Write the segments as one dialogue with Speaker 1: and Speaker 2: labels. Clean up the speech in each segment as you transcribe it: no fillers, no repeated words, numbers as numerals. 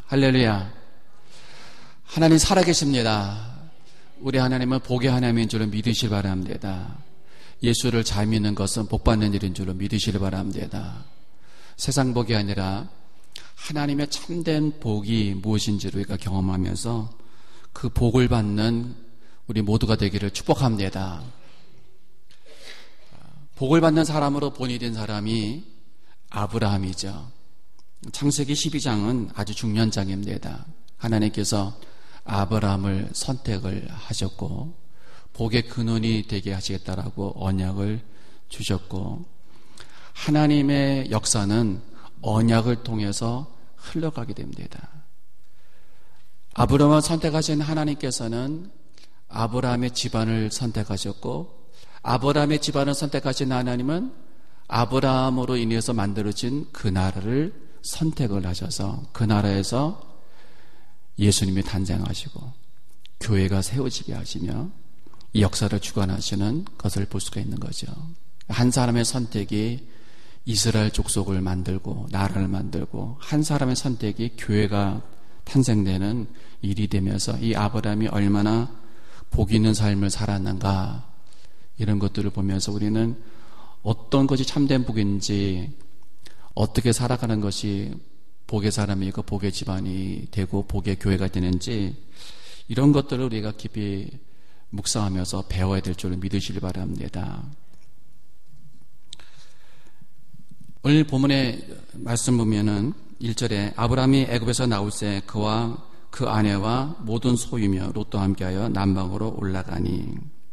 Speaker 1: 할렐루야. 하나님 살아계십니다. 우리 하나님은 복의 하나님인 줄로 믿으시길 바랍니다. 예수를 잘 믿는 것은 복받는 일인 줄로 믿으시길 바랍니다. 세상 복이 아니라 하나님의 참된 복이 무엇인지를 우리가 경험하면서 그 복을 받는 우리 모두가 되기를 축복합니다. 복을 받는 사람으로 본이 된 사람이 아브라함이죠. 창세기 12장은 아주 중요한 장입니다. 하나님께서 아브라함을 선택을 하셨고 복의 근원이 되게 하시겠다라고 언약을 주셨고, 하나님의 역사는 언약을 통해서 흘러가게 됩니다. 아브라함을 선택하신 하나님께서는 아브라함의 집안을 선택하셨고, 아브라함의 집안을 선택하신 하나님은 아브라함으로 인해서 만들어진 그 나라를 선택을 하셔서 그 나라에서 예수님이 탄생하시고 교회가 세워지게 하시며 이 역사를 주관하시는 것을 볼 수가 있는 거죠. 한 사람의 선택이 이스라엘 족속을 만들고 나라를 만들고, 한 사람의 선택이 교회가 탄생되는 일이 되면서 이 아브라함이 얼마나 복 있는 삶을 살았는가, 이런 것들을 보면서 우리는 어떤 것이 참된 복인지, 어떻게 살아가는 것이 복의 사람이고 복의 집안이 되고 복의 교회가 되는지, 이런 것들을 우리가 깊이 묵상하면서 배워야 될 줄을 믿으시길 바랍니다. 오늘 본문의 말씀 보면은 1절에 아브라함이 애굽에서 나올새 그와 그 아내와 모든 소유며 롯과 함께하여 남방으로 올라가니,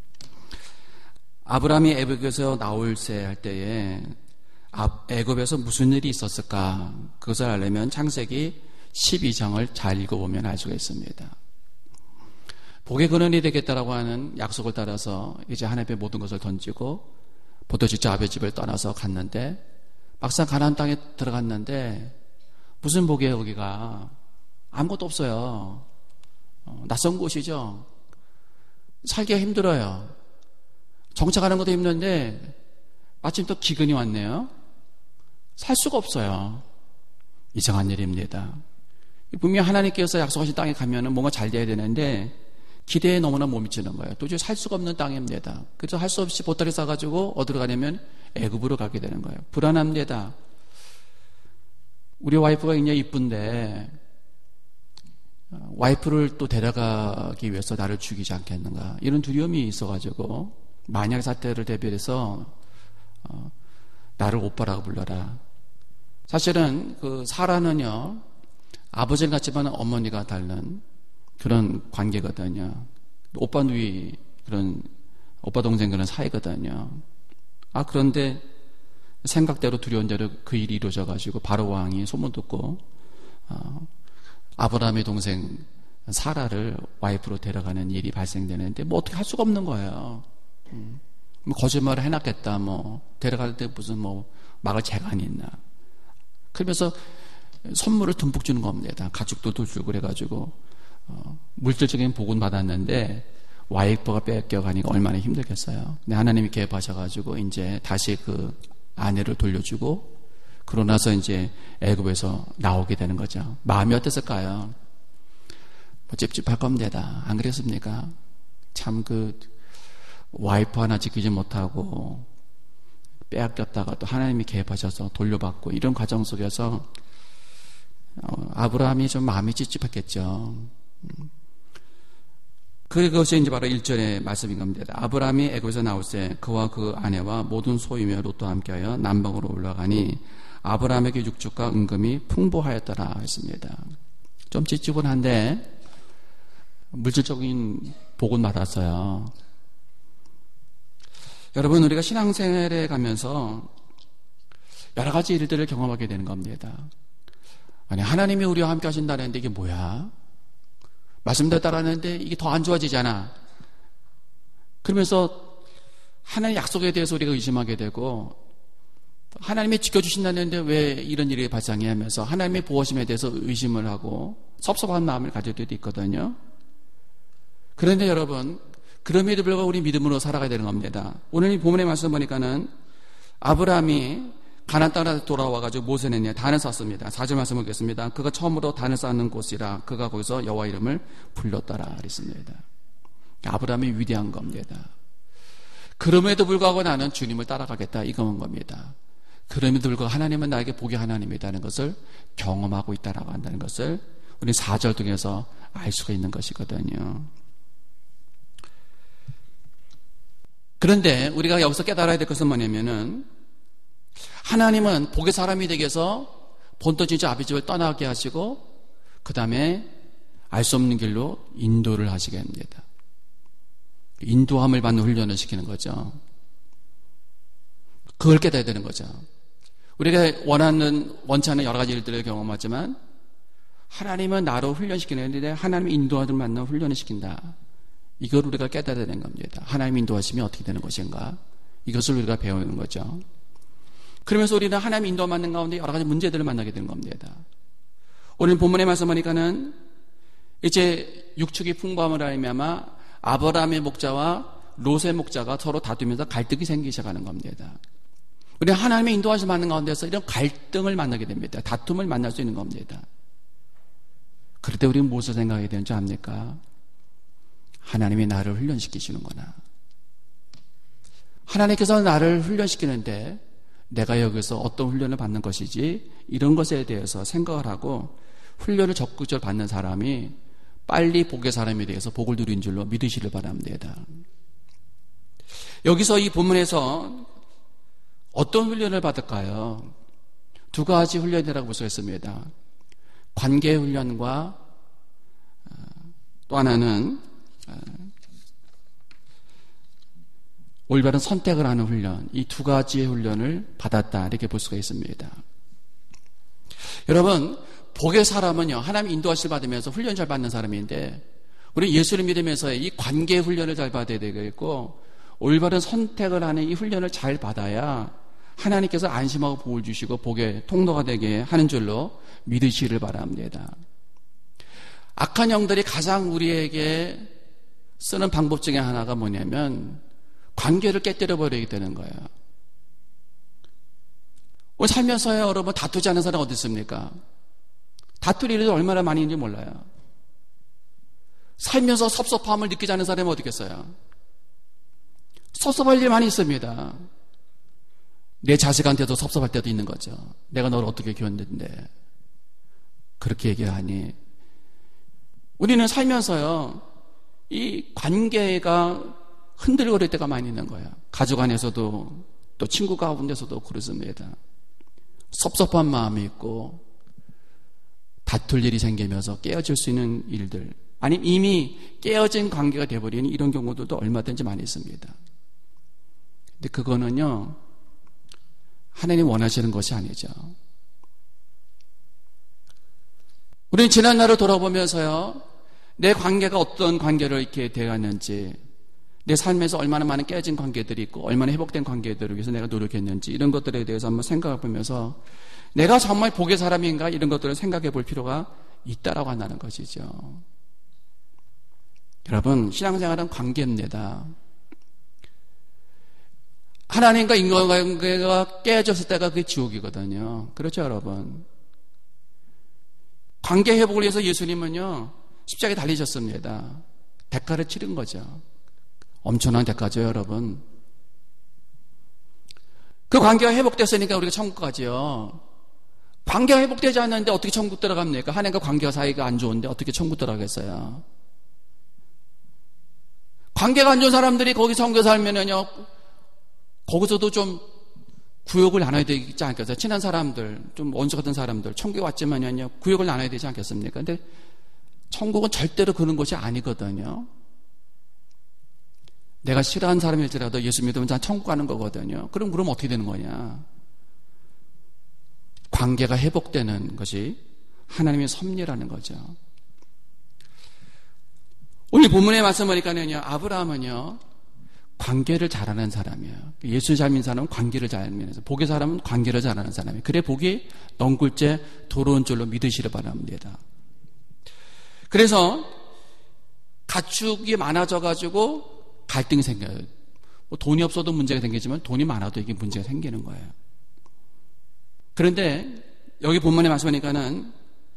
Speaker 1: 아브라함이 애굽에서 나올새 할 때에 애굽에서 무슨 일이 있었을까, 그것을 알려면 창세기 12장을 잘 읽어보면 알 수가 있습니다. 복의 근원이 되겠다라고 하는 약속을 따라서 이제 하나님 앞에 모든 것을 던지고 보도지자 아베 집을 떠나서 갔는데, 막상 가나안 땅에 들어갔는데 무슨 복이에요? 거기가 아무것도 없어요. 낯선 곳이죠. 살기가 힘들어요. 정착하는 것도 힘든데 마침 또 기근이 왔네요. 살 수가 없어요. 이상한 일입니다. 분명히 하나님께서 약속하신 땅에 가면은 뭔가 잘 돼야 되는데 기대에 너무나 못 미치는 거예요. 도저히 살 수가 없는 땅입니다. 그래서 할 수 없이 보따리 싸가지고 어디로 가냐면 애굽으로 가게 되는 거예요. 불안합니다. 우리 와이프가 굉장히 이쁜데 와이프를 또 데려가기 위해서 나를 죽이지 않겠는가, 이런 두려움이 있어가지고 만약 사태를 대비해서 나를 오빠라고 불러라. 사실은 그 사라는요, 아버지는 같지만 어머니가 다른 그런 관계거든요. 오빠 누이, 그런 오빠 동생 그런 사이거든요. 그런데 생각대로 두려운 대로 그 일이 이루어져가지고 바로 왕이 소문 듣고 아브라함의 동생 사라를 와이프로 데려가는 일이 발생되는데 뭐 어떻게 할 수가 없는 거예요. 뭐 거짓말을 해놨겠다, 뭐 데려갈 때 무슨 뭐 막을 재간이 있나, 그러면서 선물을 듬뿍 주는 겁니다. 가죽도 주고 그래가지고 물질적인 복은 받았는데 와이프가 뺏겨가니까 얼마나 힘들겠어요. 근데 하나님이 개입하셔가지고 이제 다시 그 아내를 돌려주고, 그러고 나서 이제 애굽에서 나오게 되는 거죠. 마음이 어땠을까요? 뭐 찝찝할 겁니다. 안 그랬습니까? 참 그 와이프 하나 지키지 못하고 빼앗겼다가 또 하나님이 개입하셔서 돌려받고, 이런 과정 속에서 아브라함이 좀 마음이 찝찝했겠죠. 그것이 이제 바로 1절의 말씀인 겁니다. 아브라함이 애굽에서 나올새 그와 그 아내와 모든 소유며 롯과 함께하여 남방으로 올라가니 아브라함에게 육축과 은금이 풍부하였더라 했습니다. 좀 찝찝한데 물질적인 복은 받았어요. 여러분, 우리가 신앙생활에 가면서 여러 가지 일들을 경험하게 되는 겁니다. 아니, 하나님이 우리와 함께 하신다는데 이게 뭐야? 말씀대로 따라하는데 이게 더 안 좋아지잖아. 그러면서 하나님의 약속에 대해서 우리가 의심하게 되고, 하나님이 지켜주신다는데 왜 이런 일이 발생해 하면서 하나님의 보호심에 대해서 의심을 하고 섭섭한 마음을 가질 때도 있거든요. 그런데 여러분, 그럼에도 불구하고 우리 믿음으로 살아가야 되는 겁니다. 오늘 이 본문의 말씀 보니까는 아브라함이 가나안 땅에 돌아와가지고 모세는 단을 쌓습니다. 4절 말씀 보겠습니다. 그가 처음으로 단을 쌓는 곳이라 그가 거기서 여호와 이름을 불렀더라 그랬습니다. 아브라함이 위대한 겁니다. 그럼에도 불구하고 나는 주님을 따라가겠다 이건 겁니다. 그럼에도 불구하고 하나님은 나에게 복의 하나님이라는 것을 경험하고 있다라고 한다는 것을 우리 4절 통해서 알 수가 있는 것이거든요. 그런데 우리가 여기서 깨달아야 될 것은 뭐냐면은 하나님은 복의 사람이 되기 위해서 본토 진짜 아비 집을 떠나게 하시고 그 다음에 알 수 없는 길로 인도를 하시게 합니다. 인도함을 받는 훈련을 시키는 거죠. 그걸 깨달아야 되는 거죠. 우리가 원치 않는 여러 가지 일들을 경험하지만 하나님은 나로 훈련시키는데 하나님의 인도함을 받는 훈련을 시킨다. 이걸 우리가 깨달아야 되는 겁니다. 하나님 인도하시면 어떻게 되는 것인가? 이것을 우리가 배우는 거죠. 그러면서 우리는 하나님 인도함 받는 가운데 여러 가지 문제들을 만나게 되는 겁니다. 오늘 본문에 말씀하니까는 이제 육축이 풍부함을 알미암아 아브라함의 목자와 롯의 목자가 서로 다투면서 갈등이 생기기 시작하는 겁니다. 우리는 하나님의 인도하심을 받는 가운데서 이런 갈등을 만나게 됩니다. 다툼을 만날 수 있는 겁니다. 그럴 때 우리는 무엇을 생각해야 되는지 압니까? 하나님이 나를 훈련시키시는구나. 하나님께서 나를 훈련시키는데 내가 여기서 어떤 훈련을 받는 것이지 이런 것에 대해서 생각을 하고 훈련을 적극적으로 받는 사람이 빨리 복의 사람에 대해서 복을 누린 줄로 믿으시길 바랍니다. 여기서 이 본문에서 어떤 훈련을 받을까요? 두 가지 훈련이라고 볼 수 있습니다. 관계 훈련과 또 하나는 올바른 선택을 하는 훈련, 이 두 가지의 훈련을 받았다 이렇게 볼 수가 있습니다. 여러분, 복의 사람은요 하나님 인도하실 받으면서 훈련 잘 받는 사람인데 우리 예수를 믿으면서의 이 관계 훈련을 잘 받아야 되겠고 올바른 선택을 하는 이 훈련을 잘 받아야 하나님께서 안심하고 복을 주시고 복의 통로가 되게 하는 줄로 믿으시기를 바랍니다. 악한 영들이 가장 우리에게 쓰는 방법 중에 하나가 뭐냐면 관계를 깨뜨려 버리게 되는 거예요. 살면서요 여러분 다투지 않는 사람 어디 있습니까? 다툴 일이 얼마나 많이 있는지 몰라요. 살면서 섭섭함을 느끼지 않는 사람이 어디 있겠어요? 섭섭할 일이 많이 있습니다. 내 자식한테도 섭섭할 때도 있는 거죠. 내가 너를 어떻게 키웠는데 그렇게 얘기하니 우리는 살면서요 이 관계가 흔들거릴 때가 많이 있는 거예요. 가족 안에서도 또 친구 가운데서도 그렇습니다. 섭섭한 마음이 있고 다툴 일이 생기면서 깨어질 수 있는 일들 아니면 이미 깨어진 관계가 되어버리는 이런 경우들도 얼마든지 많이 있습니다. 근데 그거는요 하나님 원하시는 것이 아니죠. 우리는 지난 날을 돌아보면서요 내 관계가 어떤 관계를 이렇게 되었는지 내 삶에서 얼마나 많은 깨진 관계들이 있고 얼마나 회복된 관계들을 위해서 내가 노력했는지 이런 것들에 대해서 한번 생각해 보면서 내가 정말 복의 사람인가 이런 것들을 생각해 볼 필요가 있다라고 한다는 것이죠. 여러분 신앙생활은 관계입니다. 하나님과 인간관계가 깨어졌을 때가 그게 지옥이거든요. 그렇죠 여러분. 관계 회복을 위해서 예수님은요 십자가에 달리셨습니다. 대가를 치른 거죠. 엄청난 대가죠 여러분. 그 관계가 회복됐으니까 우리가 천국 가죠. 관계가 회복되지 않는데 어떻게 천국 들어갑니까? 하나님과 관계가 사이가 안 좋은데 어떻게 천국 들어가겠어요? 관계가 안 좋은 사람들이 거기 천국에 살면은요 거기서도 좀 구역을 나눠야 되지 않겠어요? 친한 사람들, 좀 원수 같은 사람들 천국에 왔지만요 구역을 나눠야 되지 않겠습니까? 근데 천국은 절대로 그런 것이 아니거든요. 내가 싫어하는 사람일지라도 예수 믿으면 난 천국 가는 거거든요. 그럼 어떻게 되는 거냐? 관계가 회복되는 것이 하나님의 섭리라는 거죠. 오늘 본문에 말씀하니까요, 아브라함은요, 관계를 잘하는 사람이에요. 예수 잘 믿는 사람은 관계를 잘 믿는, 복의 사람은 관계를 잘하는 사람이에요. 그래 복이 넝굴째 도로운 줄로 믿으시길 바랍니다. 그래서 가축이 많아져가지고 갈등이 생겨요. 돈이 없어도 문제가 생기지만 돈이 많아도 이게 문제가 생기는 거예요. 그런데 여기 본문에 말씀하니까는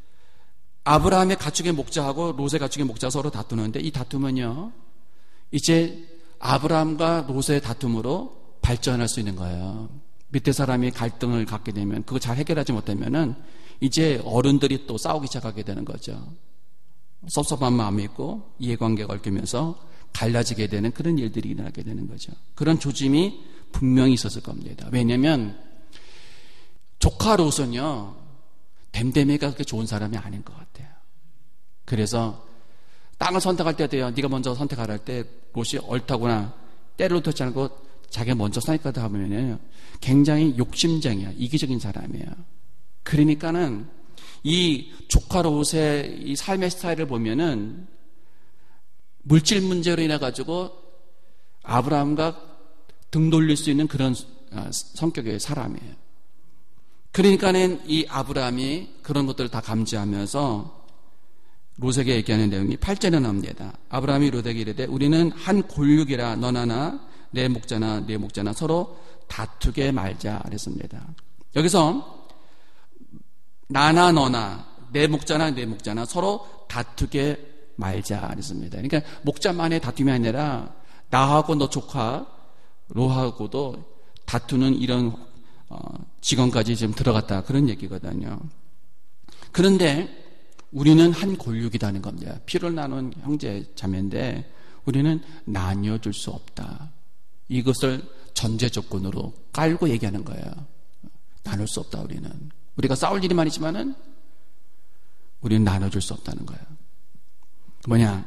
Speaker 1: 아브라함의 가축의 목자하고 롯의 가축의 목자가 서로 다투는데 이 다툼은요, 이제 아브라함과 롯의 다툼으로 발전할 수 있는 거예요. 밑에 사람이 갈등을 갖게 되면 그거 잘 해결하지 못하면은 이제 어른들이 또 싸우기 시작하게 되는 거죠. 섭섭한 마음이 있고 이해관계가 얽히면서 갈라지게 되는 그런 일들이 일어나게 되는 거죠. 그런 조짐이 분명히 있었을 겁니다. 왜냐하면 조카 롯은요, 댐댐이가 그렇게 좋은 사람이 아닌 것 같아요. 그래서 땅을 선택할 때도요, 네가 먼저 선택하라 할 때 롯이 옳다구나 때를 놓지 않고 자기가 먼저 선택하다 하면요, 굉장히 욕심쟁이야, 이기적인 사람이에요. 그러니까는 이 조카 롯의 이 삶의 스타일을 보면은 물질 문제로 인해 가지고 아브라함과 등 돌릴 수 있는 그런 성격의 사람이에요. 그러니까는 이 아브라함이 그런 것들을 다 감지하면서 롯에게 얘기하는 내용이 8절에 나옵니다. 아브라함이 롯에게 이르되 우리는 한 골육이라 너나 내 목자나 내 목자나 서로 다투게 말자 그랬습니다. 여기서 나나 너나 내 목자나 내 목자나 서로 다투게 말자 그랬습니다. 그러니까 목자만의 다툼이 아니라 나하고 너 조카 롯하고도 다투는 이런 직원까지 지금 들어갔다 그런 얘기거든요. 그런데 우리는 한 골육이라는 겁니다. 피를 나눈 형제 자매인데 우리는 나뉘어줄 수 없다. 이것을 전제 조건으로 깔고 얘기하는 거예요. 나눌 수 없다. 우리가 싸울 일이 많지만은 우리는 나눠줄 수 없다는 거예요. 뭐냐?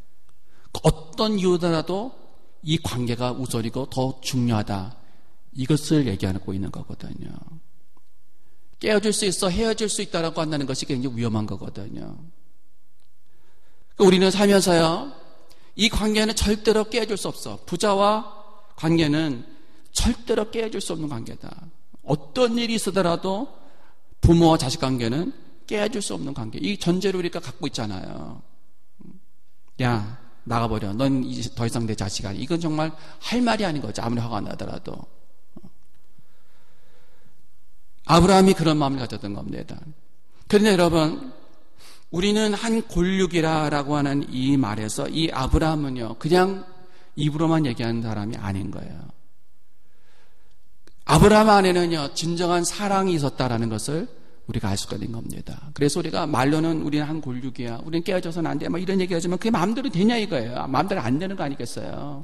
Speaker 1: 어떤 이유더라도 이 관계가 우선이고 더 중요하다. 이것을 얘기하고 있는 거거든요. 깨어질 수 있어, 헤어질 수 있다라고 한다는 것이 굉장히 위험한 거거든요. 우리는 살면서요, 이 관계는 절대로 깨어질 수 없어. 부자와 관계는 절대로 깨어질 수 없는 관계다. 어떤 일이 있으더라도 부모와 자식 관계는 깨어질 수 없는 관계. 이 전제를 우리가 갖고 있잖아요. 야, 나가버려. 넌 이제 더 이상 내 자식 아니야. 이건 정말 할 말이 아닌 거죠. 아무리 화가 나더라도. 아브라함이 그런 마음을 가졌던 겁니다. 그런데 여러분, 우리는 한 골육이라고 하는 이 말에서 이 아브라함은요, 그냥 입으로만 얘기하는 사람이 아닌 거예요. 아브라함 안에는요, 진정한 사랑이 있었다라는 것을 우리가 알 수가 있는 겁니다. 그래서 우리가 말로는 우리는 한 골육이야, 우리는 깨어져서는 안 돼, 막 이런 얘기 하지만 그게 마음대로 되냐 이거예요. 마음대로 안 되는 거 아니겠어요?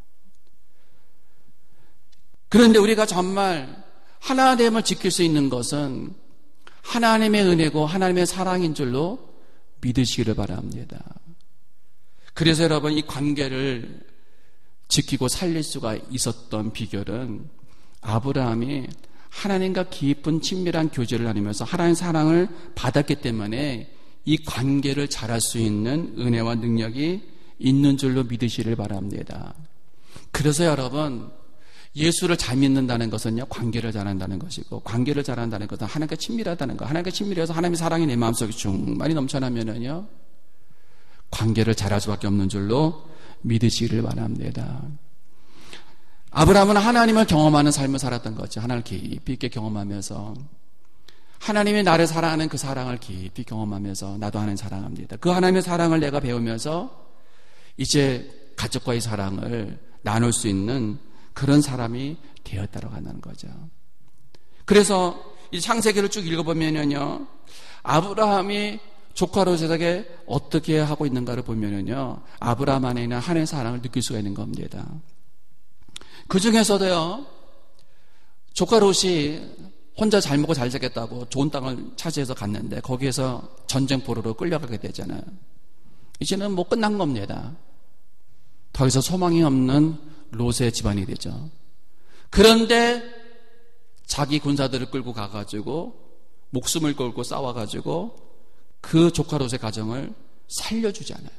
Speaker 1: 그런데 우리가 정말 하나됨을 지킬 수 있는 것은 하나님의 은혜고 하나님의 사랑인 줄로 믿으시기를 바랍니다. 그래서 여러분, 이 관계를 지키고 살릴 수가 있었던 비결은 아브라함이 하나님과 깊은 친밀한 교제를 나누면서 하나님의 사랑을 받았기 때문에 이 관계를 잘할 수 있는 은혜와 능력이 있는 줄로 믿으시기를 바랍니다. 그래서 여러분, 예수를 잘 믿는다는 것은요, 관계를 잘한다는 것이고, 관계를 잘한다는 것은 하나님과 친밀하다는 거. 하나님과 친밀해서 하나님의 사랑이 내 마음속에 충만히 넘쳐나면은요, 관계를 잘할 수밖에 없는 줄로 믿으시기를 바랍니다. 아브라함은 하나님을 경험하는 삶을 살았던 거죠. 하나님을 깊이 있게 경험하면서 하나님이 나를 사랑하는 그 사랑을 깊이 경험하면서 나도 하나님 사랑합니다. 그 하나님의 사랑을 내가 배우면서 이제 가족과의 사랑을 나눌 수 있는 그런 사람이 되었다고 한다는 거죠. 그래서 이 창세기를 쭉 읽어보면요, 아브라함이 조카 롯에게 어떻게 하고 있는가를 보면요, 아브라함 안에 있는 하나님의 사랑을 느낄 수가 있는 겁니다. 그 중에서도요, 조카 롯이 혼자 잘 먹고 잘 자겠다고 좋은 땅을 차지해서 갔는데 거기에서 전쟁포로로 끌려가게 되잖아요. 이제는 뭐 끝난 겁니다. 더 이상 소망이 없는 롯의 집안이 되죠. 그런데 자기 군사들을 끌고 가가지고 목숨을 걸고 싸워가지고 그 조카 롯의 가정을 살려주지 않아요.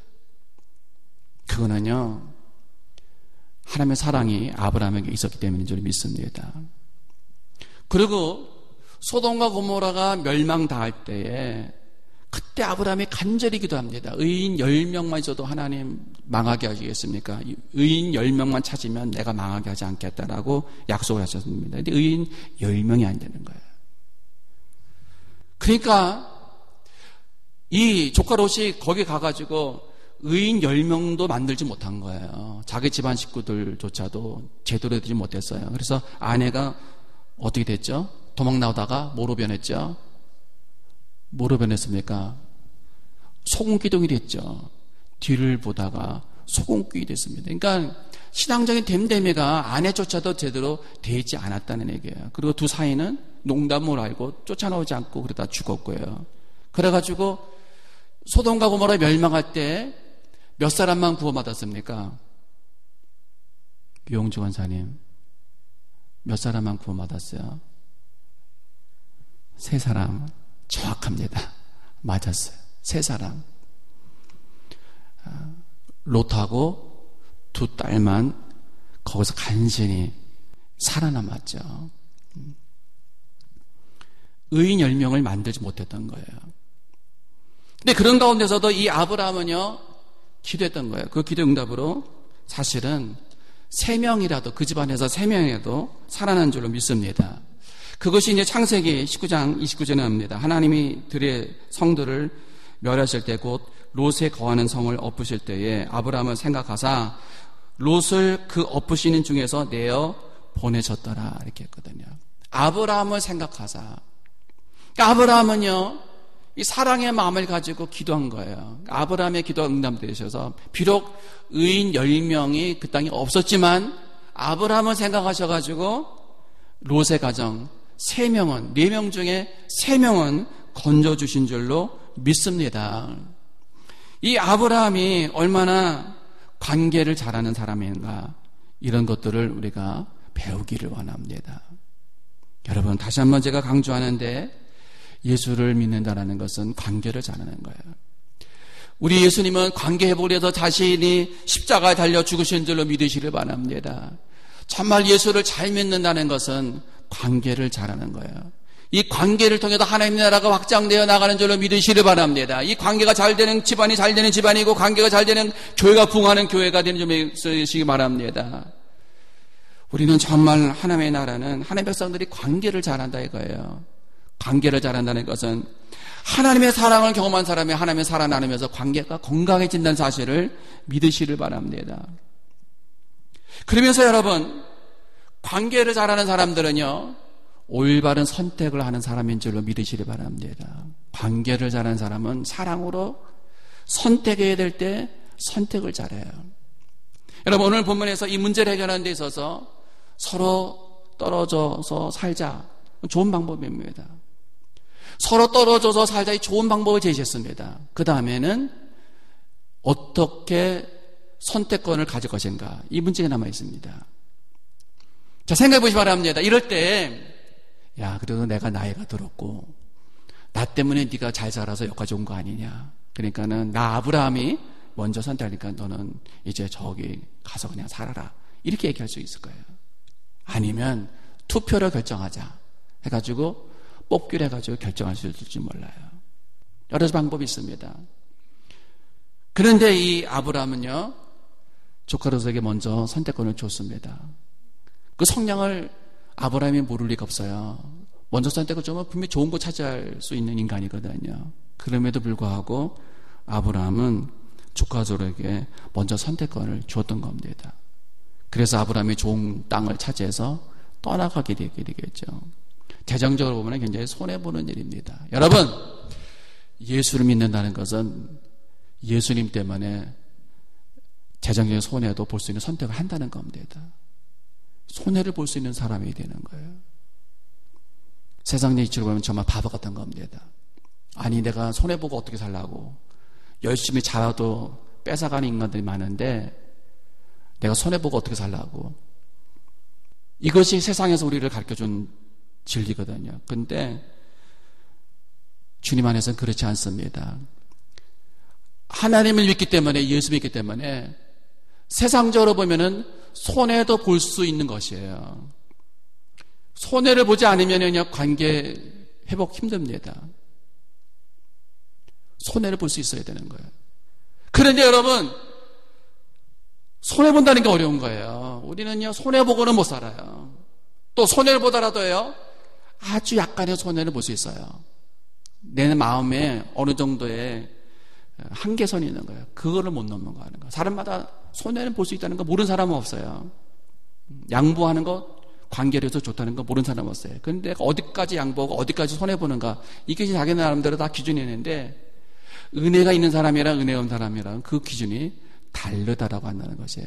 Speaker 1: 그거는요, 하나님의 사랑이 아브라함에게 있었기 때문인 줄 믿습니다. 그리고 소돔과 고모라가 멸망당할 때에 그때 아브라함이 간절히 기도합니다. 의인 10명만 있어도 하나님 망하게 하시겠습니까? 의인 10명만 찾으면 내가 망하게 하지 않겠다라고 약속을 하셨습니다. 근데 의인 10명이 안 되는 거예요. 그러니까 이 조카 롯이 거기 가가지고 의인 10명도 만들지 못한 거예요. 자기 집안 식구들조차도 제대로 되지 못했어요. 그래서 아내가 어떻게 됐죠? 도망 나오다가 뭐로 변했죠? 뭐로 변했습니까? 소금기둥이 됐죠. 뒤를 보다가 소금기둥이 됐습니다. 그러니까 신앙적인 됨됨이가 아내조차도 제대로 되지 않았다는 얘기예요. 그리고 두 사이는 농담을 알고 쫓아나오지 않고 그러다 죽었고요. 그래가지고 소돔과 고모라 멸망할 때 몇 사람만 구원받았습니까? 유영주 원사님, 몇 사람만 구원받았어요? 3사람. 정확합니다. 맞았어요. 3사람. 롯하고 2 딸만 거기서 간신히 살아남았죠. 의인 10명을 만들지 못했던 거예요. 근데 그런 가운데서도 이 아브라함은요, 기도했던 거예요. 그 기도 응답으로 사실은 3명이라도, 그 집안에서 3명이라도 살아난 줄로 믿습니다. 그것이 이제 창세기 19장 29절에 나옵니다. 하나님이 들의 성들을 멸하실 때 곧 롯에 거하는 성을 엎으실 때에 아브라함을 생각하사 롯을 그 엎으시는 중에서 내어 보내셨더라, 이렇게 했거든요. 아브라함을 생각하사. 그러니까 아브라함은요, 이 사랑의 마음을 가지고 기도한 거예요. 아브라함의 기도가 응답되셔서 비록 의인 10명이 그 땅에 없었지만 아브라함을 생각하셔가지고 롯의 가정 3명은, 4명 중에 3명은 건져주신 줄로 믿습니다. 이 아브라함이 얼마나 관계를 잘하는 사람인가, 이런 것들을 우리가 배우기를 원합니다. 여러분, 다시 한번 제가 강조하는데, 예수를 믿는다는 것은 관계를 잘하는 거예요. 우리 예수님은 관계 회복을 위해서 자신이 십자가에 달려 죽으신 줄로 믿으시길 바랍니다. 정말 예수를 잘 믿는다는 것은 관계를 잘하는 거예요. 이 관계를 통해서 하나님 나라가 확장되어 나가는 줄로 믿으시길 바랍니다. 이 관계가 잘 되는 집안이 잘 되는 집안이고, 관계가 잘 되는 교회가 부흥하는 교회가 되는 줄 믿으시기 바랍니다. 우리는 정말 하나님의 나라는 하나님의 백성들이 관계를 잘한다 이거예요. 관계를 잘한다는 것은 하나님의 사랑을 경험한 사람이 하나님의 사랑 나누면서 관계가 건강해진다는 사실을 믿으시길 바랍니다. 그러면서 여러분, 관계를 잘하는 사람들은요, 올바른 선택을 하는 사람인 줄로 믿으시길 바랍니다. 관계를 잘하는 사람은 사랑으로 선택해야 될 때 선택을 잘해요. 여러분, 오늘 본문에서 이 문제를 해결하는 데 있어서 서로 떨어져서 살자, 좋은 방법입니다. 서로 떨어져서 살자의 좋은 방법을 제시했습니다. 그 다음에는 어떻게 선택권을 가질 것인가, 이 문제가 남아 있습니다. 자, 생각해 보시기 바랍니다. 이럴 때, 야, 그래도 내가 나이가 들었고 나 때문에 네가 잘 살아서 여기까지 온 거 아니냐, 그러니까는 나 아브라함이 먼저 선택하니까 너는 이제 저기 가서 그냥 살아라, 이렇게 얘기할 수 있을 거예요. 아니면 투표로 결정하자 해가지고 뽑기를 해가지고 결정할 수 있을지 몰라요. 여러 방법이 있습니다. 그런데 이 아브라함은요, 조카 롯에게 먼저 선택권을 줬습니다. 그 성향을 아브라함이 모를 리가 없어요. 먼저 선택을 주면 분명히 좋은 거 차지할 수 있는 인간이거든요. 그럼에도 불구하고 아브라함은 조카 롯에게 먼저 선택권을 줬던 겁니다. 그래서 아브라함이 좋은 땅을 차지해서 떠나가게 되겠죠. 재정적으로 보면 굉장히 손해보는 일입니다. 여러분, 예수를 믿는다는 것은 예수님 때문에 재정적인 손해도 볼 수 있는 선택을 한다는 겁니다. 손해를 볼 수 있는 사람이 되는 거예요. 세상 이치로 보면 정말 바보 같은 겁니다. 아니, 내가 손해보고 어떻게 살라고, 열심히 자라도 뺏어가는 인간들이 많은데 내가 손해보고 어떻게 살라고. 이것이 세상에서 우리를 가르쳐준 진리거든요. 근데 주님 안에서는 그렇지 않습니다. 하나님을 믿기 때문에, 예수 믿기 때문에 세상적으로 보면은 손해도 볼 수 있는 것이에요. 손해를 보지 않으면요, 관계 회복 힘듭니다. 손해를 볼 수 있어야 되는 거예요. 그런데 여러분, 손해본다는 게 어려운 거예요. 우리는요, 손해보고는 못 살아요. 또 손해를 보더라도요, 아주 약간의 손해를 볼 수 있어요. 내 마음에 어느 정도의 한계선이 있는 거예요. 그거를 못 넘는 거 하는 거. 사람마다 손해는 볼 수 있다는 거 모르는 사람은 없어요. 양보하는 거, 관계에서 좋다는 거 모르는 사람은 없어요. 그런데 어디까지 양보하고 어디까지 손해보는가, 이게 자기 나름대로 다 기준이 있는데, 은혜가 있는 사람이랑 은혜 없는 사람이랑 그 기준이 다르다라고 한다는 것이에요.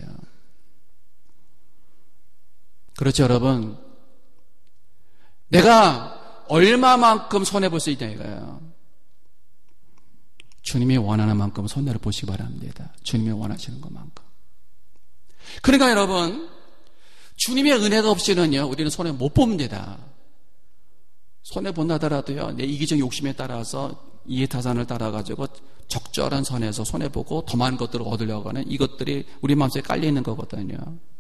Speaker 1: 그렇죠, 여러분? 내가 얼마만큼 손해볼 수 있냐 이거예요. 주님이 원하는 만큼 손해를 보시기 바랍니다. 주님이 원하시는 것만큼. 그러니까 여러분, 주님의 은혜가 없이는요, 우리는 손해 못 봅니다. 손해 본다더라도요, 내 이기적 욕심에 따라서 이해타산을 따라가지고 적절한 선에서 손해보고 더 많은 것들을 얻으려고 하는 이것들이 우리 마음속에 깔려있는 거거든요.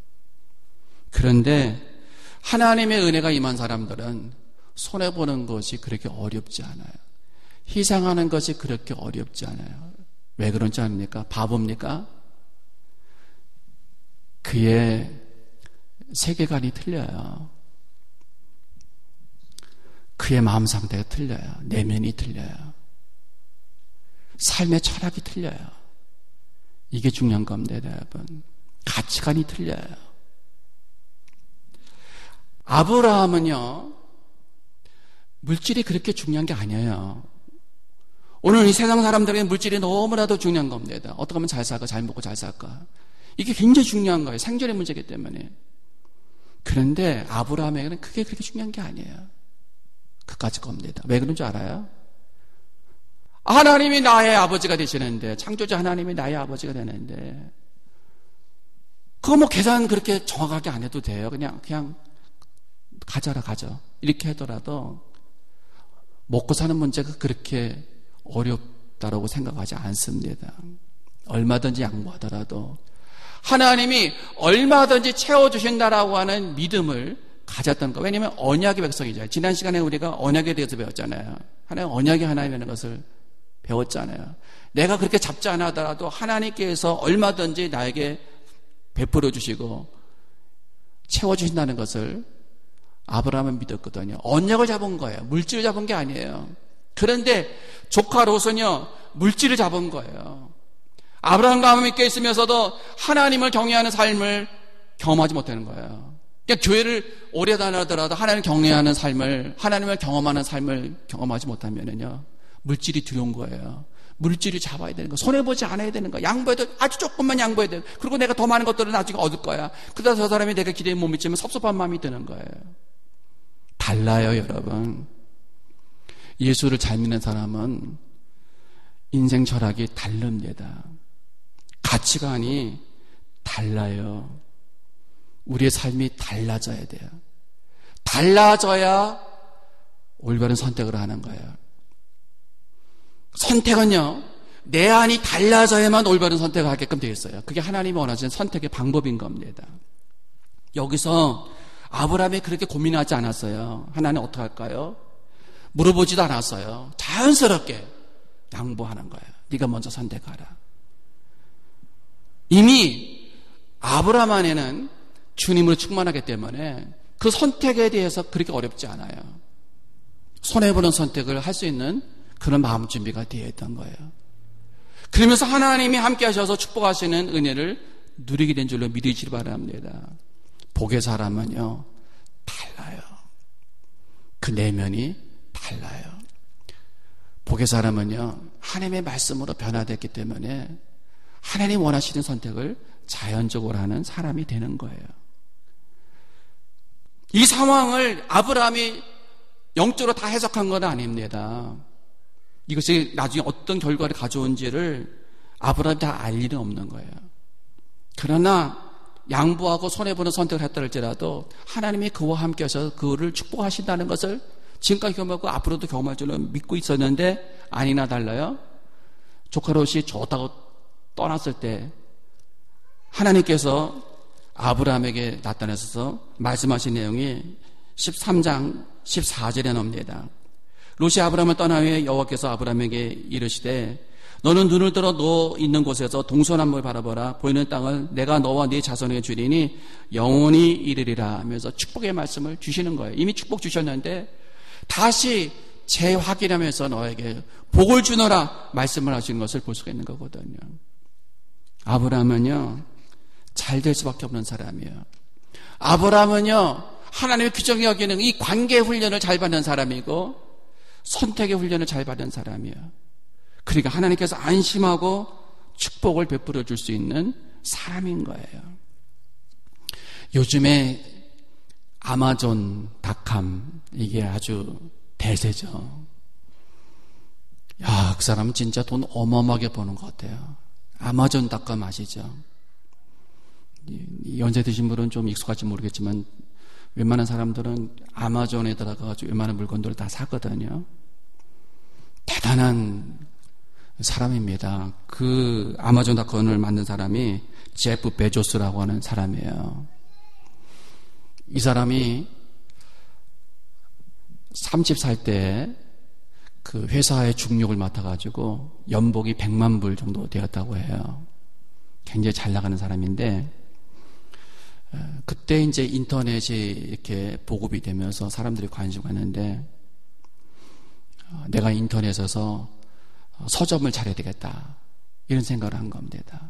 Speaker 1: 그런데 하나님의 은혜가 임한 사람들은 손해보는 것이 그렇게 어렵지 않아요. 희생하는 것이 그렇게 어렵지 않아요. 왜 그런지 아닙니까? 바보입니까? 그의 세계관이 틀려요. 그의 마음 상태가 틀려요. 내면이 틀려요. 삶의 철학이 틀려요. 이게 중요한 겁니다, 여러분. 가치관이 틀려요. 아브라함은요, 물질이 그렇게 중요한 게 아니에요. 오늘 이 세상 사람들에게 물질이 너무나도 중요한 겁니다. 어떻게 하면 잘 살까, 잘 먹고 잘 살까. 이게 굉장히 중요한 거예요. 생존의 문제이기 때문에. 그런데 아브라함에게는 그게 그렇게 중요한 게 아니에요. 그까짓 겁니다. 왜 그런 줄 알아요? 하나님이 나의 아버지가 되시는데, 창조자 하나님이 나의 아버지가 되는데, 그거 뭐 계산 그렇게 정확하게 안 해도 돼요. 그냥 가져라, 가져. 이렇게 하더라도 먹고 사는 문제가 그렇게 어렵다라고 생각하지 않습니다. 얼마든지 양보하더라도 하나님이 얼마든지 채워주신다라고 하는 믿음을 가졌던 거. 왜냐하면 언약의 백성이잖아요. 지난 시간에 우리가 언약에 대해서 배웠잖아요. 하나님 언약이 하나님이라는 것을 배웠잖아요. 내가 그렇게 잡지 않아 하더라도 하나님께서 얼마든지 나에게 베풀어 주시고 채워주신다는 것을 아브라함은 믿었거든요. 언약을 잡은 거예요. 물질을 잡은 게 아니에요. 그런데 조카 롯은요, 물질을 잡은 거예요. 아브라함과 함께 있으면서도 하나님을 경외하는 삶을 경험하지 못하는 거예요. 그러니까 교회를 오래 다니더라도 하나님을 경외하는 삶을, 하나님을 경험하는 삶을 경험하지 못하면은요, 물질이 두려운 거예요. 물질을 잡아야 되는 거, 손해보지 않아야 되는 거, 양보해도 아주 조금만 양보해야 돼요. 그리고 내가 더 많은 것들을 나중에 얻을 거야. 그러다 저 사람이 내가 기대에 못 미치면 섭섭한 마음이 드는 거예요. 달라요, 여러분. 예수를 잘 믿는 사람은 인생 철학이 다릅니다. 가치관이 달라요. 우리의 삶이 달라져야 돼요. 달라져야 올바른 선택을 하는 거예요. 선택은요, 내 안이 달라져야만 올바른 선택을 하게끔 되어 있어요. 그게 하나님이 원하시는 선택의 방법인 겁니다. 여기서 아브라함이 그렇게 고민하지 않았어요. 하나님 어떻게 할까요? 물어보지도 않았어요. 자연스럽게 양보하는 거예요. 네가 먼저 선택하라. 이미 아브라함 안에는 주님으로 충만하기 때문에 그 선택에 대해서 그렇게 어렵지 않아요. 손해보는 선택을 할 수 있는 그런 마음 준비가 되어 있던 거예요. 그러면서 하나님이 함께 하셔서 축복하시는 은혜를 누리게 된 줄로 믿으시기 바랍니다. 복의 사람은요, 달라요. 그 내면이 달라요. 복의 사람은요, 하나님의 말씀으로 변화됐기 때문에 하나님 원하시는 선택을 자연적으로 하는 사람이 되는 거예요. 이 상황을 아브라함이 영적으로 다 해석한 건 아닙니다. 이것이 나중에 어떤 결과를 가져온지를 아브라함이 다 알 일은 없는 거예요. 그러나 양보하고 손해보는 선택을 했다 할지라도 하나님이 그와 함께 하셔서 그를 축복하신다는 것을 지금까지 경험하고 앞으로도 경험할 줄은 믿고 있었는데 아니나 달라요. 조카 롯이 좋다고 떠났을 때 하나님께서 아브라함에게 나타나셔서 말씀하신 내용이 13장 14절에 나옵니다. 롯이 아브라함을 떠난 후에 여호와께서 아브라함에게 이르시되 너는 눈을 들어 너 있는 곳에서 동서남북을 바라보라. 보이는 땅을 내가 너와 네 자손에게 주리니 영원히 이르리라 하면서 축복의 말씀을 주시는 거예요. 이미 축복 주셨는데 다시 재확인하면서 너에게 복을 주노라 말씀을 하시는 것을 볼 수가 있는 거거든요. 아브라함은요, 잘 될 수밖에 없는 사람이에요. 아브라함은요, 하나님의 규정이 여기는 이 관계 훈련을 잘 받는 사람이고 선택의 훈련을 잘 받는 사람이에요. 그러니까 하나님께서 안심하고 축복을 베풀어 줄 수 있는 사람인 거예요. 요즘에 아마존닷컴 이게 아주 대세죠. 야, 그 사람은 진짜 돈 어마어마하게 버는 것 같아요. 아마존닷컴 아시죠? 연세 드신 분은 좀 익숙할지 모르겠지만 웬만한 사람들은 아마존에 들어가가지고 웬만한 물건들을 다 사거든요. 대단한 사람입니다. 그 아마존닷컴을 만든 사람이 제프 베조스라고 하는 사람이에요. 이 사람이 30살 때 그 회사의 중력을 맡아가지고 연봉이 100만 불 정도 되었다고 해요. 굉장히 잘 나가는 사람인데, 그때 이제 인터넷이 이렇게 보급이 되면서 사람들이 관심을 갖는데, 내가 인터넷에서 서점을 차려야 되겠다, 이런 생각을 한 겁니다.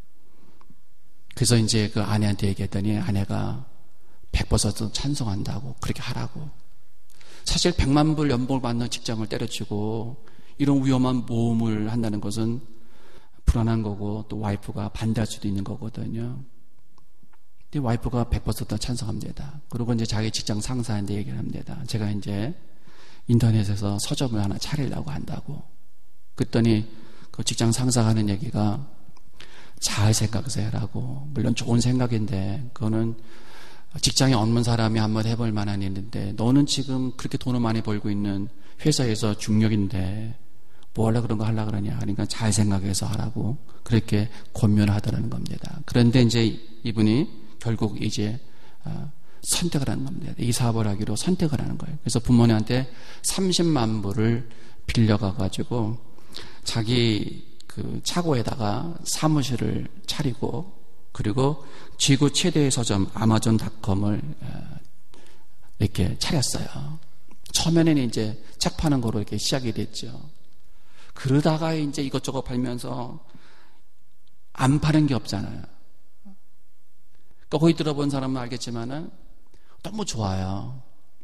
Speaker 1: 그래서 이제 그 아내한테 얘기했더니 아내가 100% 찬성한다고, 그렇게 하라고. 사실 100만 불 연봉을 받는 직장을 때려치고 이런 위험한 모험을 한다는 것은 불안한 거고, 또 와이프가 반대할 수도 있는 거거든요. 근데 와이프가 100% 찬성합니다. 그리고 이제 자기 직장 상사한테 얘기를 합니다. 제가 이제 인터넷에서 서점을 하나 차리려고 한다고. 그랬더니 그 직장 상사가 하는 얘기가, 잘 생각해서 해라고. 물론 좋은 생각인데 그거는 직장에 없는 사람이 한번 해볼 만한 일인데, 너는 지금 그렇게 돈을 많이 벌고 있는 회사에서 중력인데 뭐 하려고 그런 거 하려고 그러냐. 그러니까 잘 생각해서 하라고 그렇게 권면을 하더라는 겁니다. 그런데 이제 이분이 결국 이제 선택을 하는 겁니다. 이 사업을 하기로 선택을 하는 거예요. 그래서 부모님한테 30만 불을 빌려가가지고 자기 그 차고에다가 사무실을 차리고, 그리고 지구 최대의 서점 아마존닷컴을 이렇게 차렸어요. 처음에는 이제 책 파는 거로 이렇게 시작이 됐죠. 그러다가 이제 이것저것 팔면서 안 파는 게 없잖아요. 그러니까 거기 들어본 사람은 알겠지만은 너무 좋아요.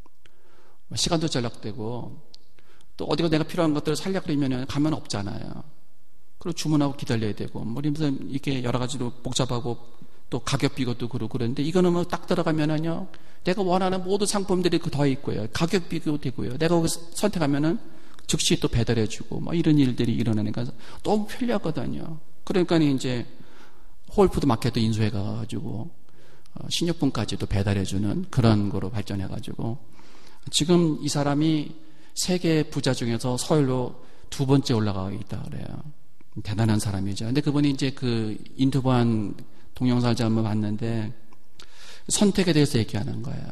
Speaker 1: 시간도 절약되고, 또 어디가 내가 필요한 것들을 살려고 그러면 가면 없잖아요. 그리고 주문하고 기다려야 되고, 뭐 이러면서 이렇게 여러 가지로 복잡하고, 또 가격 비교도 그러고 그런데, 이거는 뭐 딱 들어가면은요, 내가 원하는 모든 상품들이 그 더 있고요. 가격 비교도 되고요. 내가 거기서 선택하면은 즉시 또 배달해주고, 뭐 이런 일들이 일어나니까 너무 편리하거든요. 그러니까 이제 홀푸드 마켓도 인수해가지고, 식료품까지도 배달해주는 그런 거로 발전해가지고, 지금 이 사람이 세계 부자 중에서 서열로 2번째 올라가고 있다 그래요. 대단한 사람이죠. 근데 그분이 이제 그 인터뷰한 동영상을 한번 봤는데, 선택에 대해서 얘기하는 거예요.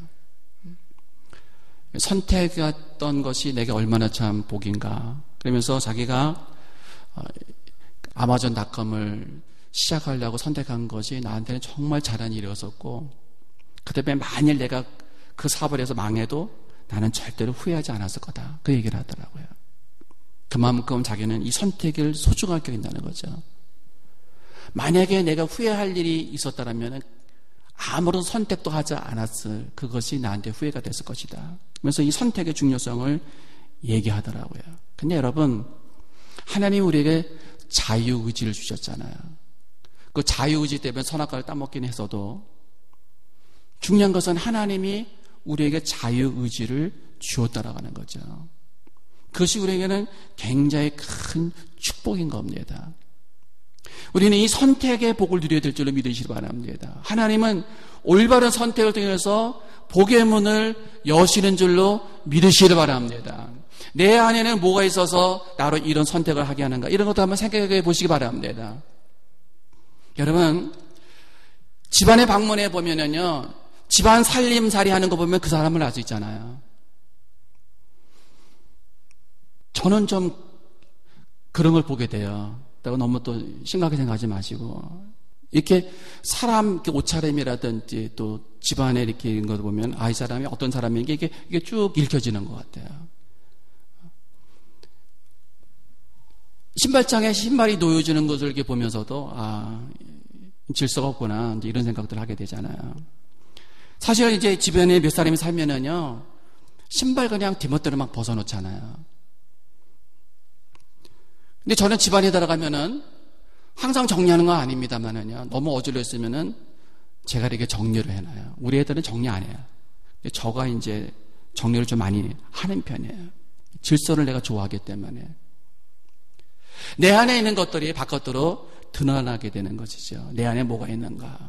Speaker 1: 선택했던 것이 내게 얼마나 참 복인가. 그러면서 자기가 아마존닷컴을 시작하려고 선택한 것이 나한테는 정말 잘한 일이었었고, 그 다음에 만일 내가 그 사업을 해서 망해도 나는 절대로 후회하지 않았을 거다. 그 얘기를 하더라고요. 그만큼 자기는 이 선택을 소중하게 여긴다는 거죠. 만약에 내가 후회할 일이 있었다면 아무런 선택도 하지 않았을 그것이 나한테 후회가 됐을 것이다. 그래서 이 선택의 중요성을 얘기하더라고요. 근데 여러분, 하나님 우리에게 자유의지를 주셨잖아요. 그 자유의지 때문에 선악과를 따먹긴 했어도 중요한 것은 하나님이 우리에게 자유의지를 주었다라고 하는 거죠. 그것이 우리에게는 굉장히 큰 축복인 겁니다. 우리는 이 선택의 복을 누려야 될 줄로 믿으시기 바랍니다. 하나님은 올바른 선택을 통해서 복의 문을 여시는 줄로 믿으시기 바랍니다. 내 안에는 뭐가 있어서 나로 이런 선택을 하게 하는가, 이런 것도 한번 생각해 보시기 바랍니다. 여러분, 집안에 방문해 보면은요, 집안 살림살이 하는 거 보면 그 사람을 알 수 있잖아요. 저는 좀 그런 걸 보게 돼요. 너무 또 심각하게 생각하지 마시고, 이렇게 사람 이렇게 옷차림이라든지 또 집안에 이렇게 이런 걸 보면, 이 사람이 어떤 사람인게 이게 쭉 읽혀지는 것 같아요. 신발장에 신발이 놓여지는 것을 이렇게 보면서도 질서가 없구나 이런 생각들을 하게 되잖아요. 사실 이제 주변에 몇 사람이 살면은요 신발 그냥 뒤멋대로 막 벗어놓잖아요. 근데 저는 집안에 들어가면은 항상 정리하는 건 아닙니다만은요 너무 어질러 있으면은 제가 이렇게 정리를 해놔요. 우리 애들은 정리 안 해요. 근데 저가 이제 정리를 좀 많이 하는 편이에요. 질서를 내가 좋아하기 때문에. 내 안에 있는 것들이 바깥으로 드러나게 되는 것이죠. 내 안에 뭐가 있는가.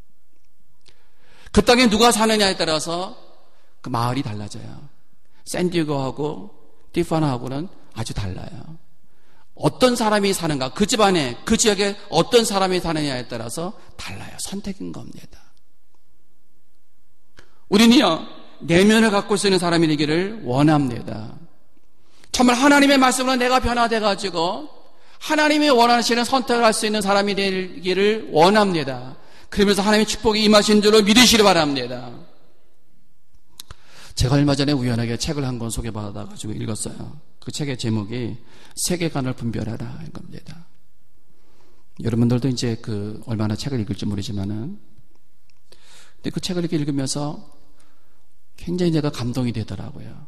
Speaker 1: 그 땅에 누가 사느냐에 따라서 그 마을이 달라져요. 샌디에고하고 티파나하고는 아주 달라요. 어떤 사람이 사는가, 그 집안에, 그 지역에 어떤 사람이 사느냐에 따라서 달라요. 선택인 겁니다. 우리는요, 내면을 갖고 있는 사람이 되기를 원합니다. 정말 하나님의 말씀으로 내가 변화돼가지고 하나님이 원하시는 선택을 할 수 있는 사람이 되기를 원합니다. 그러면서 하나님의 축복이 임하신 줄로 믿으시기 바랍니다. 제가 얼마 전에 우연하게 책을 한 권 소개받아가지고 읽었어요. 그 책의 제목이 세계관을 분별하라 인 겁니다. 여러분들도 이제 얼마나 책을 읽을지 모르지만은, 근데 그 책을 이렇게 읽으면서 굉장히 제가 감동이 되더라고요.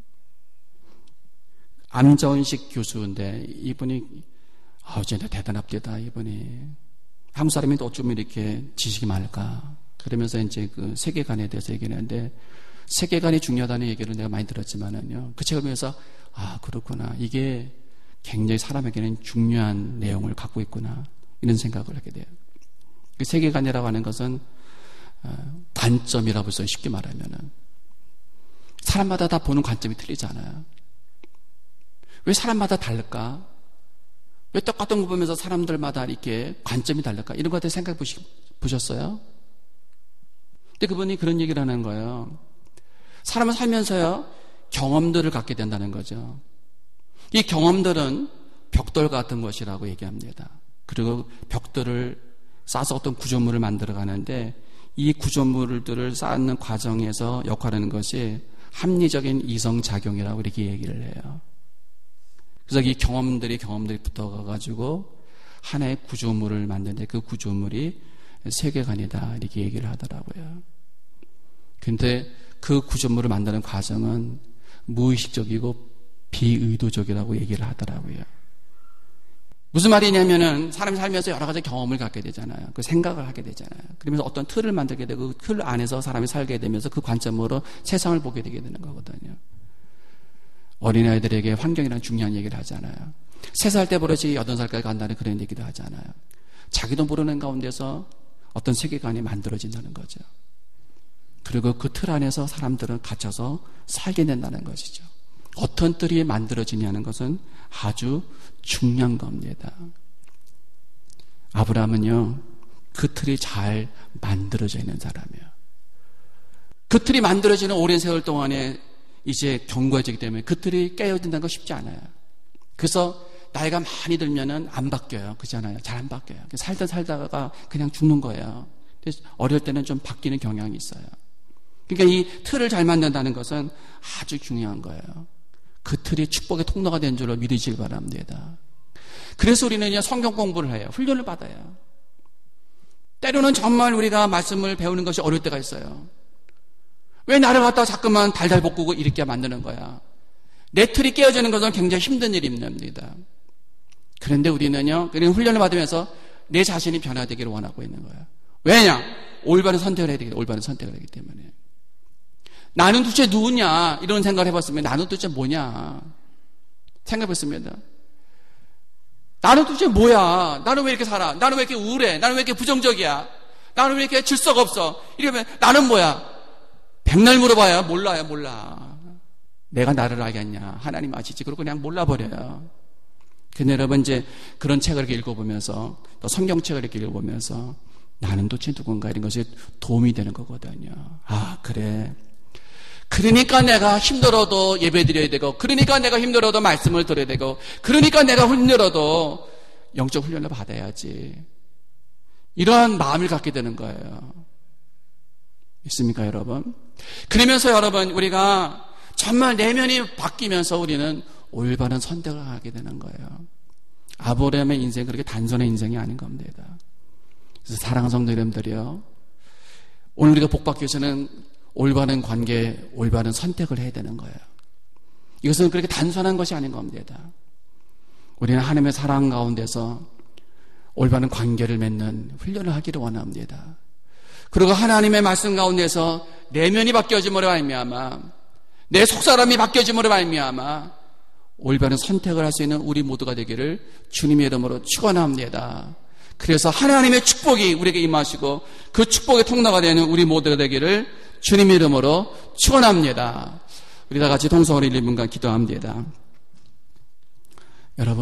Speaker 1: 안전식 교수인데 이분이 진짜 대단합니다. 이분이 한국 사람이 또 어쩌면 이렇게 지식이 많을까 그러면서 이제 그 세계관에 대해서 얘기하는데 세계관이 중요하다는 얘기를 내가 많이 들었지만은요 그 책을 보면서 그렇구나 이게 굉장히 사람에게는 중요한 내용을 갖고 있구나 이런 생각을 하게 돼요. 그 세계관이라고 하는 것은 관점이라고 해서 쉽게 말하면은 사람마다 다 보는 관점이 틀리잖아요. 왜 사람마다 다를까? 왜 똑같은 거 보면서 사람들마다 이렇게 관점이 다를까? 이런 것들 생각해 보셨어요? 근데 그분이 그런 얘기를 하는 거예요. 사람은 살면서요, 경험들을 갖게 된다는 거죠. 이 경험들은 벽돌 같은 것이라고 얘기합니다. 그리고 벽돌을 쌓아서 어떤 구조물을 만들어 가는데 이 구조물들을 쌓는 과정에서 역할하는 것이 합리적인 이성작용이라고 이렇게 얘기를 해요. 그래서 이 경험들이 붙어가지고 하나의 구조물을 만드는데 그 구조물이 세계관이다 이렇게 얘기를 하더라고요. 근데 그 구조물을 만드는 과정은 무의식적이고 비의도적이라고 얘기를 하더라고요. 무슨 말이냐면은 사람이 살면서 여러 가지 경험을 갖게 되잖아요. 그 생각을 하게 되잖아요. 그러면서 어떤 틀을 만들게 되고 그 틀 안에서 사람이 살게 되면서 그 관점으로 세상을 보게 되게 되는 거거든요. 어린아이들에게 환경이라는 중요한 얘기를 하잖아요. 3살 때 버릇이 8살까지 간다는 그런 얘기도 하잖아요. 자기도 모르는 가운데서 어떤 세계관이 만들어진다는 거죠. 그리고 그 틀 안에서 사람들은 갇혀서 살게 된다는 것이죠. 어떤 틀이 만들어지냐는 것은 아주 중요한 겁니다. 아브라함은요, 그 틀이 잘 만들어져 있는 사람이에요. 그 틀이 만들어지는 오랜 세월 동안에 이제 견고해지기 때문에 그 틀이 깨어진다는 거 쉽지 않아요. 그래서 나이가 많이 들면은 안 바뀌어요. 그렇잖아요. 잘 안 바뀌어요. 살다가 그냥 죽는 거예요. 어릴 때는 좀 바뀌는 경향이 있어요. 그러니까 이 틀을 잘 만든다는 것은 아주 중요한 거예요. 그 틀이 축복의 통로가 된 줄로 믿으시기 바랍니다. 그래서 우리는 성경 공부를 해요. 훈련을 받아요. 때로는 정말 우리가 말씀을 배우는 것이 어려울 때가 있어요. 왜 나를 갖다가 자꾸만 달달 볶고 이렇게 만드는 거야? 내 틀이 깨어지는 것은 굉장히 힘든 일입니다. 그런데 우리는요, 그런 훈련을 받으면서 내 자신이 변화되기를 원하고 있는 거야. 왜냐? 올바른 선택을 해야 되기 때문에, 올바른 선택을 하기 때문에. 나는 도대체 누구냐? 이런 생각을 해봤으면 나는 도대체 뭐냐? 생각해봤습니다. 나는 도대체 뭐야? 나는 왜 이렇게 살아? 나는 왜 이렇게 우울해? 나는 왜 이렇게 부정적이야? 나는 왜 이렇게 질서가 없어? 이러면 나는 뭐야? 백날 물어봐야 몰라요, 몰라. 내가 나를 알겠냐? 하나님 아시지? 그러고 그냥 몰라버려요. 근데 여러분 이제 그런 책을 이렇게 읽어보면서 또 성경책을 이렇게 읽어보면서 나는 도대체 누군가 이런 것이 도움이 되는 거거든요. 그래. 그러니까 내가 힘들어도 예배드려야 되고, 그러니까 내가 힘들어도 말씀을 들어야 되고, 그러니까 내가 힘들어도 영적 훈련을 받아야지. 이러한 마음을 갖게 되는 거예요. 있습니까, 여러분? 그러면서 여러분, 우리가 정말 내면이 바뀌면서 우리는 올바른 선택을 하게 되는 거예요. 아브라함의 인생은 그렇게 단순한 인생이 아닌 겁니다. 그래서 사랑하는 성도 여러분들이요, 오늘 우리가 복받기 위해서는 올바른 관계, 올바른 선택을 해야 되는 거예요. 이것은 그렇게 단순한 것이 아닌 겁니다. 우리는 하나님의 사랑 가운데서 올바른 관계를 맺는 훈련을 하기를 원합니다. 그리고 하나님의 말씀 가운데서 내면이 바뀌어짐으로 말미암아, 내 속사람이 바뀌어짐으로 말미암아 올바른 선택을 할 수 있는 우리 모두가 되기를 주님의 이름으로 축원합니다. 그래서 하나님의 축복이 우리에게 임하시고 그 축복의 통로가 되는 우리 모두가 되기를 주님의 이름으로 축원합니다. 우리 다 같이 동성으로 1분간 기도합니다.